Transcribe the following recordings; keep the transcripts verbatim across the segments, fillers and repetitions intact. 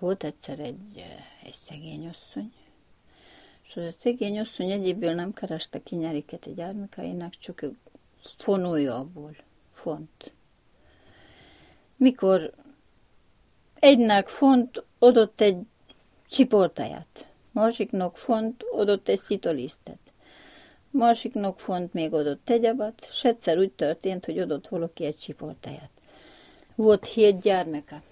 Volt egyszer egy, egy szegény asszony, és az a szegény asszony egyéből nem kereste ki nyeriket egy gyermekeinek, csak fonolja abból, font. Mikor egynek font adott egy csiportáját, másiknak font adott egy szitolisztet, másiknak font még adott egyebet, és egyszer úgy történt, hogy adott valaki egy csiportáját. Volt hét gyermeke.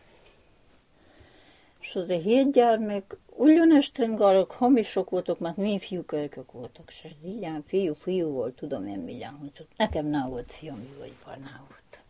És az a hét gyermek ugyanestrengalak, hamisok voltak, mert mi fiúkölykök voltak. És ez így fiú, fiú volt, tudom én mindjárt, hogy nekem nem volt fiam, vagy barná volt.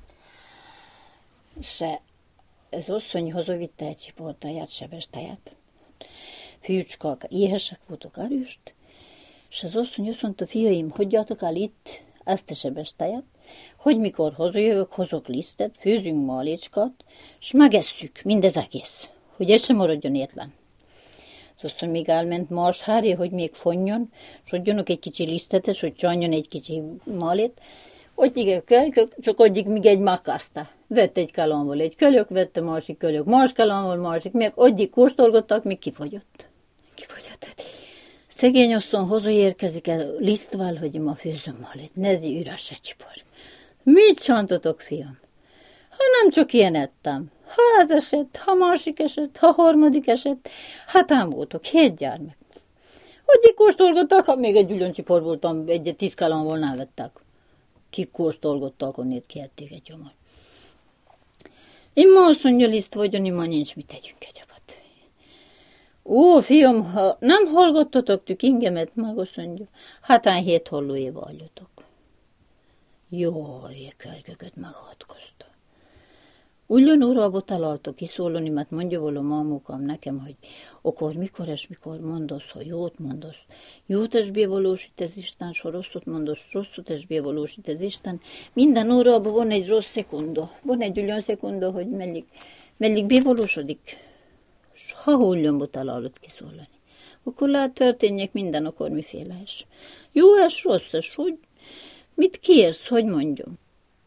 És ez asszony hazavitte egy csiportáját, sebestáját. Fiúcskák éhesek voltak erőst, és az asszony azt mondta, fiaim, hagyjátok el itt ezt a sebestáját, hogy mikor hazajövök, hozok lisztet, főzünk malécskát, és megesszük mindez egész, hogy ez sem maradjon étlen. Az asszony még elment más hárja, hogy még fonjon, és adjanak egy kicsi lisztet, és hogy csanjon egy kicsi malét. Addig kell, csak addig még egy makaszta. Vett egy kalomból egy kölyök, vette másik kölyök, más kalomból, másik, még addig kóstolgattak, még kifogyott. Kifogyott. Szegény asszony hazaérkezik el lisztval, hogy ma főzöm malét, nezi üres egy csipor. Mit csantotok, fiam? Ha nem csak ilyen ettem. Ha ez esett, ha másik esett, ha harmadik esett, hát ám voltok, hét gyermek. Addig kóstolgattak, ha még egy ügyöncsipor voltam, egy tíz kalomból nem vettek. Kik kóstolgattak, onnét kihették egy gyomor. Én ma azt mondja, liszt vagyon, én ma nincs, mit tegyünk egyebet. Ó, fiam, ha nem hallgattatok tük ingemet, meg azt mondja, hát án hét hollóéva aljatok. Jaj, kölykököt meghatkozta. Ugyan urába találtok kiszólani, mert mondja volna mamukám nekem, hogy akkor mikor és mikor mondasz, ha jót mondasz. Jót és bevalósít az Isten, ha rosszot mondasz, rosszot és bevalósít az Isten. Minden órában van egy rossz szekunda. Van egy olyan szekunda, hogy mellik, mellik bevalósodik. És ha hullomba találod kiszólani. Akkor lehet történjek minden, akkor miféle is. Jó és rossz, és hogy mit kérsz, hogy mondjam?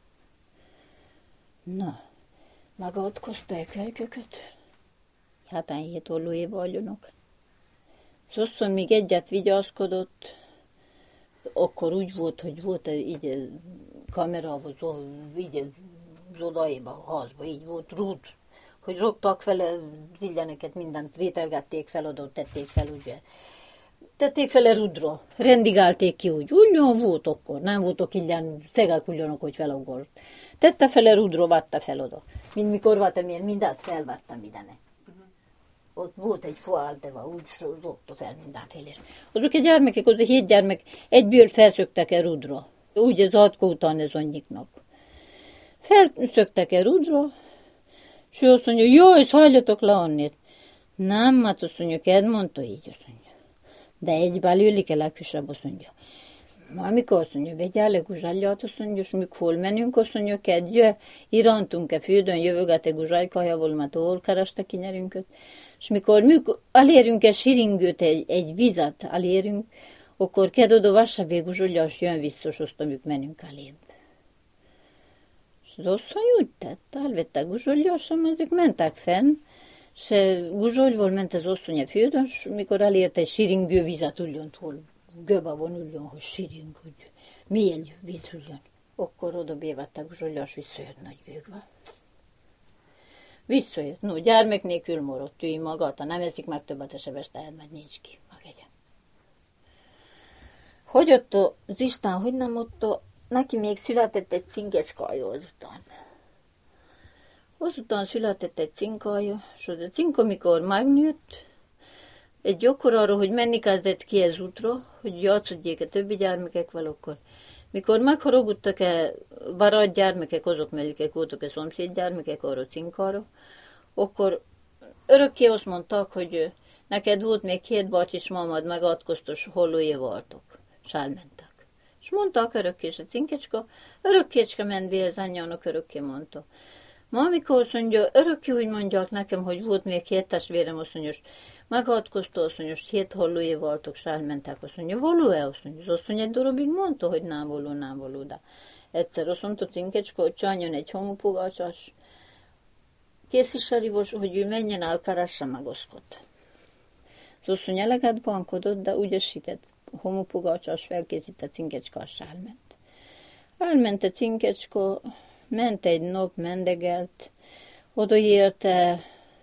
Na. Megadkozta a kölykököt. Hát án hét ollóéva aljonok. Az asszony még egyet vigyázkodott, akkor úgy volt, hogy volt így kamerában, így az odaéba, a házba, így volt rúd, hogy rogtak vele zilleneket, mindent rételgették fel, oda tették fel, ugye. Tették fel a rudra, rendigálték ki úgy, ugyan volt akkor, nem voltak ilyen szegek ugyanok, hogy felogort. Tette fel a rudra, vette fel oda. Mint mikor voltam én, mindezt felvettem mindenek. Uh-huh. Ott volt egy foálteva, úgy zogta fel mindenféle. Azok a gyermekek, azok a hét gyermek egyből felszöktek a rudra. Úgy az atkó után az anyjiknak. Felszöktek a rudra, és ő azt mondja, jaj, szálljatok le onnét. Nem, mert azt mondja, Ed mondta így, azt mondja. De egy belőlik a legkisebb, azt mondja. Amikor azt mondja, vegyál le guzsálját, azt mondja, és mikor hol menünk, azt mondja, kedje, irántunk-e földön, jövögete guzsálykajával, mert hol kereste ki nyerünket. És mikor mi elérünk-e siringőt, egy, egy vizet elérünk, akkor ked oda vassabbé guzsoljás jön vissza, és azt amik menünk elébb. És az asszony úgy tett, elvette guzsoljásam, ezek mentek fenn, és guzsoljval ment az asszony a földön, és mikor elért egy siringő vizet, ugyan hol göba van ugyan, hogy siring, hogy mély víz ugyan. Akkor oda bévettek guzsoljás, visszajött nagy végvel. Visszajött. No, gyermek nélkül maradt, ő magát, ha nem eszik meg többet a sebeste, mert nincs ki, megegye. Hogy ott az Isten, hogy nem ott, neki még született egy cinkecskája azután. Azután született egy cinkája, és az a cinka, amikor megnőtt, egy gyakorra, hogy menni kezdett ki az útra, hogy játszodjék a többi gyermekek akkor. Mikor megharagudtak-e barát gyermekek, azok mellikek voltak a szomszéd gyermekek arra cinkára, akkor örökké azt mondták, hogy neked volt még két bácsi, és mamad megadkoztos, hollóé voltok, és elmentek. És mondták örökké, és a cinkecska, örökkécske ment be az anyjának, örökké mondta. Ma, amikor azt mondja, örökké úgy mondják nekem, hogy volt még két testvérem, azt mondja, megadkozta, azt mondja, hét hollóé voltok, és elmentek, azt mondja, való-e? Azt mondja, azt mondja, egy darabig mondta, hogy nem való, nem való, de egyszer azt mondta cinkecska, hogy csányon egy homopogácsás, készítsarivos, hogy ő menjen Alkarásra magoszkot. Az asszony eleget bankodott, de úgy esített, homopogácsas felkészített cinkecskás elment. Elment a cinkecska, ment egy nap, mendegelt, odaérte,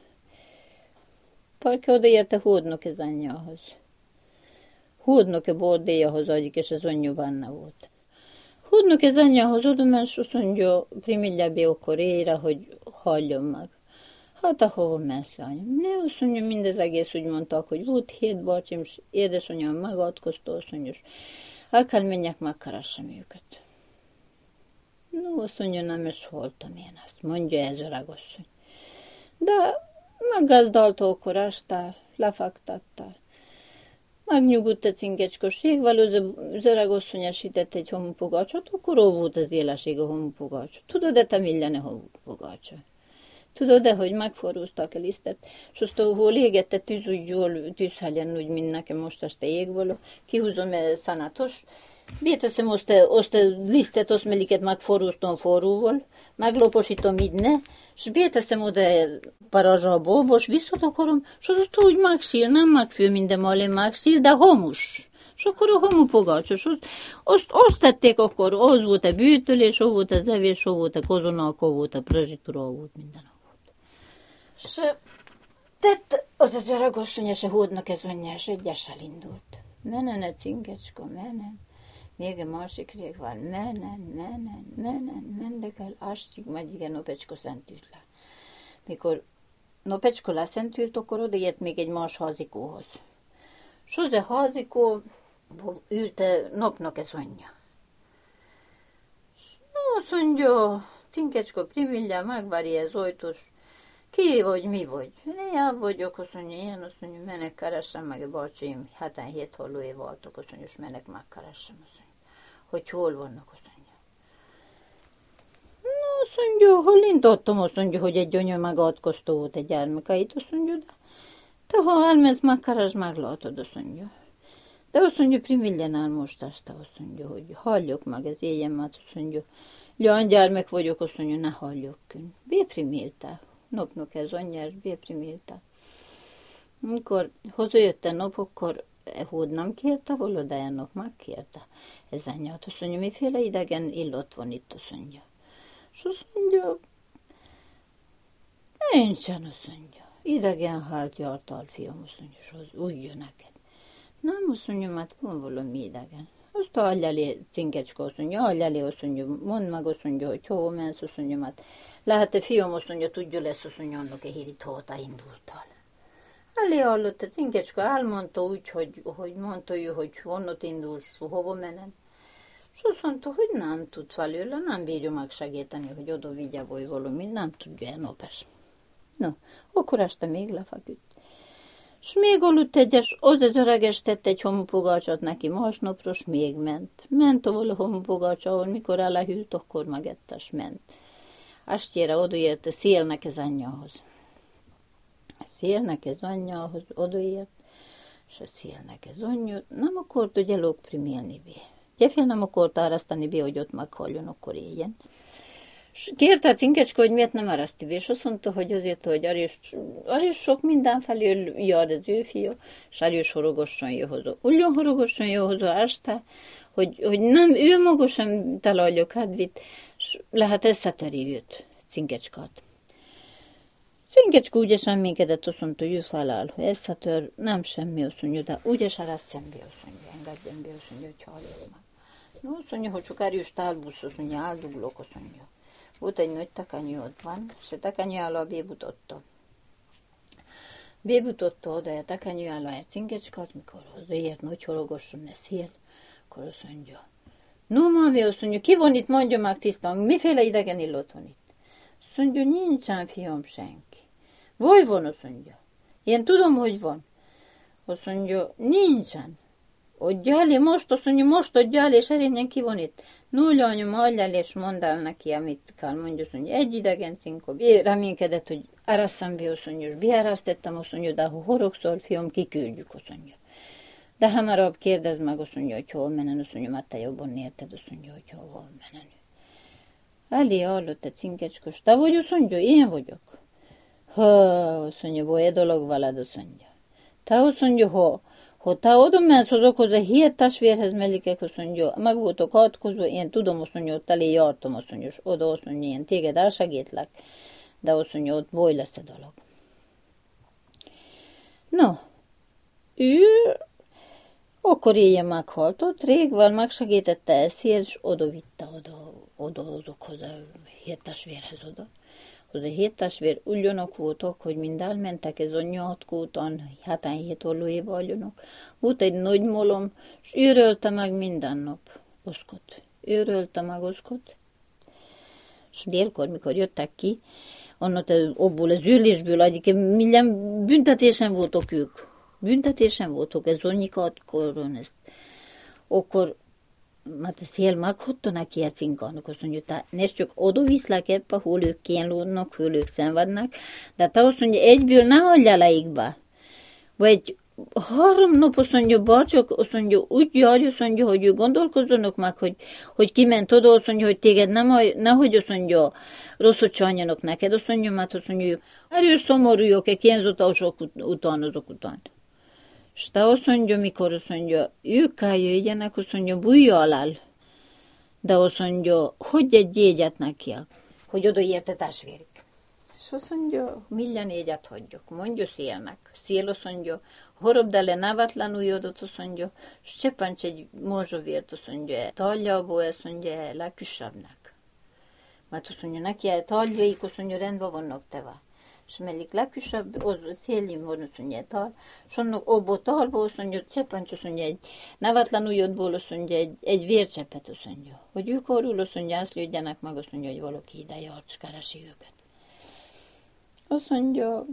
parki odaérte hódnok az anyjához. Hódnok a bordéjahoz agyik, és az anyja benne volt. Hódnok az anyjához oda ment, és azt mondja, primiljebbi akkor ére, hogy halljon meg. Hát ahova mensz, lányom? Ne, azt mondja, mindez egész úgy mondtak, hogy volt hét bácsim, és édesanyám megadkozta, azt mondja, és el kell menjek, megkeressem őket. No, azt mondja, nem is voltam én ezt, mondja ez öreg asszony. De meggazdalta akkor este, lefektatta. Megnyugodt a cinkecskos jégvel, az öreg asszony esített egy homopogácsot, akkor ó volt az éleség a homopogácsot. Tudod-e, te millene homopogácsa? Tudod-e, hogy megforróztak a lisztet, és azt, ahol égette tűz, úgy jól tűzhelyen, úgy, mint nekem most este jégvaló, kihúzom a szanátos, béteszem azt a, azt a lisztet, azt meliket megforróztam forróval, megloposítom így ne, és béteszem oda a parazsra a bóbos, visszatakarom, és az azt úgy megszír, nem megfő minden malé megszír, de homus. És akkor a homopogácsos, azt, azt, azt tették akkor, az volt a bűtölés, az volt az evés, az volt a kozonák, az volt a prezsitúra, az volt minden. És tett az az öreg asszony, és a hódnak ez anyja, és egyes elindult. Menen a cinkecska, menen. Még a másik régvál, menen, menen, menen, mendegel, ástig, majd igen, Nopecska szentült le. Mikor Nopecska leszentült, akkor odaért még egy más házikóhoz. És az a házikó ült a napnak ez anyja. És no, azt mondja, cinkecska primilja, megvárja az ajtós. Ki vagy, mi vagy? Én vagyok, azt mondja, én azt mondja, menek keressem meg a bácsim, hetenhét hallóé voltak, azt mondja, és menek megkeressem, azt mondja, hogy hol vannak, azt mondja. No, azt mondja, hol indottam, azt mondja, hogy egy anya megadkozta volt egy gyermekeit, azt mondja, de te ha elmész, megkeres, meglátod, azt mondja. De azt mondja, primilyenál most este, azt mondja, hogy halljak meg az éjjemet, azt mondja, Leon gyermek vagyok, azt mondja, ne halljak kün. Bépriméltál. Napnak ez anyjás, bépriméltál. Amikor hazajött a nap, akkor hód nem kérte volna, de a nap megkérte. Ez anyját, azt mondja, miféle idegen illat van itt, azt mondja. És azt mondja, nincsen, azt mondja. Idegen hát jártál, fiam, azt mondja, és az úgy jön neked. Nem, azt mondja, mert van valami idegen. Azt hallja elé, cinkecska, azt mondja, hallja elé, azt mondja, mondd meg, azt mondja, hogy hova mensz, azt mondja, mert lehet-e fiam, azt mondja, tudja lesz, azt mondja, annak a hírit, hova te indultál. Elé hallott, a cinkecska elmondta úgy, hogy, hogy mondta ő, hogy honnat indulsz, hova mened. És azt mondta, hogy nem tud felőle, nem bírja megsegíteni, hogy oda vigye vagy valami, nem tudja el napes. No, akkor este még lefeküdt. És még aludt egyes, az az öreges tett egy homopogácsot neki másnapra, és még ment. Ment ahol a homopogács, ahol mikor elehűlt, akkor megettes, ment. Estjére odaért a szélnek az anyjához. A szélnek az anyjához odaért, és a szélnek az anyja nem akart ugye lógprimélni be. Gyefél nem akart árasztani be, hogy ott meghalljon, akkor éljen. És kérte a cinkecska, hogy miért nem áraszti be, és azt mondta, hogy azért, hogy az is sok minden felől jár az ő fia, és az is horogosson jó hozzá. Ugyan horogosson jó hozzá este, hogy, hogy nem ő maga sem találja kedvét, és lehet összetöri őt, cinkecskát. Cinkecska úgy semmikedett, azt mondta, hogy ő feláll, hogy összetör, nem semmi, azt mondja, de úgyis arra szembe, azt mondja, engedjen be, azt mondja, hogy halljon meg. No, azt mondja, hogy csak erős tálbusz, azt mondja, álduglok, azt mondja. Volt egy nagy takanyú ott van, és a takanyú alá bébutotta. Bébutotta oda a takanyú alá a cinkecskát, mikor hozzáért nagy horogosson a szél, akkor azt mondja, no, mami, azt mondja, ki van itt, mondja meg tisztán, miféle idegen illat van itt? Azt mondja, nincsen, fiam, senki. Vaj van, azt mondja. Én tudom, hogy van. Azt mondja, nincsen. Adja elé, most, azt mondja, most adja elé, és erényen ki van itt. Nulla anyom, adja elé, és mondd el neki, amit kell, mondja, azt mondja, egy idegen cinko. Reménykedett, hogy árasszam be, azt mondja, és beárasztettem, azt mondja, de ha horogszol, fiam, kiküldjük, azt mondja. De hamarabb kérdezd meg, azt mondja, hogy hol menen, azt mondja, mert te jobban érted, azt mondja, hogy hol menen. Elé hallott a cinkecskos, te vagy, azt mondja, én vagyok. Ha, azt mondja, boly dolog valad, azt mondja. Te azt mondja, ha, ha te oda mensz azokhoz a hét testvérhez mellikek, azt mondja, meg voltok átkozva, én tudom, azt mondja, ott elé jártam, azt mondja, és oda azt mondja, én téged elsegítlek, de azt mondja, ott boly lesz a dolog. No, ő akkor éjjel meghalt ott, régvel megsegítette eszél, és oda vitte oda, oda azokhoz a hét testvérhez oda. Az a hét testvér ugyanok voltak, hogy mind elmentek ez a nyolckúton, hátán hét ollóéba aljanak. Volt egy nagy molom, és őrölte meg minden nap oszkot. Őrölte meg oszkot. És délkor, mikor jöttek ki, annak abból az ülésből, egyébként minden büntetésen voltak ők. Büntetésen voltak, ez annyikat koron, ezt. Akkor mert a szél meghatta neki a cinkának, azt mondja, te ne csak oda viszlek ebbe, hol ők kínlódnak, hol ők szenvednek, de te azt mondja, egyből ne hagyja leikbe. Vagy három nap azt mondja, bárcsak azt mondja, úgy járj, azt mondja, hogy ő gondolkozzanak meg, hogy, hogy kiment oda, azt mondja, hogy téged nem, nehogy azt mondja, rosszat csánjanak neked, azt mondja, mert azt mondja, erős szomorújak, egy kényzatások után, azok után. És te azt mondja, mikor azt mondja, ők kell jöjjenek, azt mondja, bújja alá. De azt mondja, hogy egy jegyet neki, hogy oda érte testvérik. És azt mondja, milyen jegyet hagyjuk, mondja szélnek. Szél azt mondja, horobdele nevetlenül jödött, azt mondja, és csepáncs egy morzsovért, azt mondja, taljából, azt mondja, legküsebbnek. Mert azt mondja, neki a taljaik, azt mondja, rendben vannak teve. És mellik legküsebb, az szélén van, azt mondja, tal, és annak abból talból, azt mondja, csepáncs, azt mondja, egy nevetlen ujjadból, azt mondja, egy, egy vércsepet, azt mondja, hogy ők arról, azt mondja, azt lődjenek meg, azt mondja, hogy valaki ide járts, keresi őket. Azt mondja,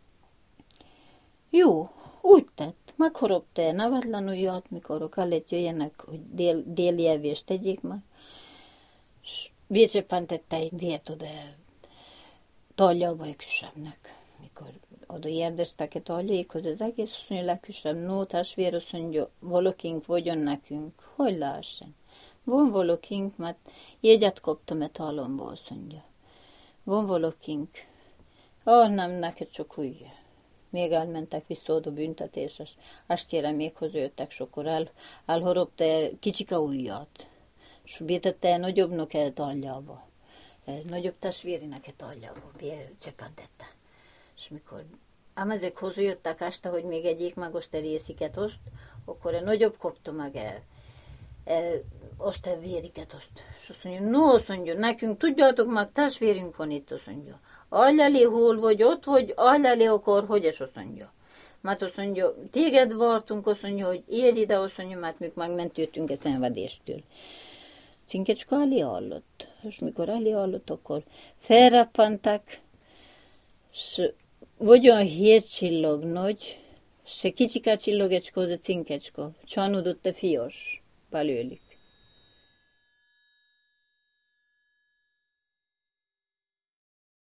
jó, úgy tett, meghoropta nevetlen ujjat, mikor kellett jöjjenek, hogy dél, déli evést tegyék meg, és vércsepen tette egy vért oda, taljába egy küsebbnek. Mikor oda érdeztek a taljaikhoz, az egész azt mondja, legküsebb, no, testvér, azt mondja, valakink vagyon nekünk, hogy lássen. Van valakink, mert jegyet kaptam a talomba, azt mondja. Van valakink. Ah, nem, neked csak úgy. Még elmentek vissza oda büntetéses. Estére még hozzájöttek, sokkor el, elhorogta kicsika ujjat. És bétette nagyobbnak a taljába. Nagyobb testvérének a taljába, csepantette. És mikor ám ezek hozzájöttek este, hogy még egyik meg azt a résziket azt, akkor a nagyobb kapta meg e, e, azt a vériket azt. És azt mondja, no, azt mondja, nekünk tudjátok meg, testvérünk van itt, azt mondja. Ajlelé hol vagy, ott vagy, ajlelé akar, hogy és azt mondja. Mert azt mondja, téged vártunk, azt mondja, hogy érj ide, azt mondja, mert még megmentőtünk a szenvedéstől. Cinkecska elé hallott, és mikor elé hallott, akkor felrappantak, és vagy olyan hét csillag nagy, se kicsika csillagecska, az a cinkecska, csanudott a fias belőlük.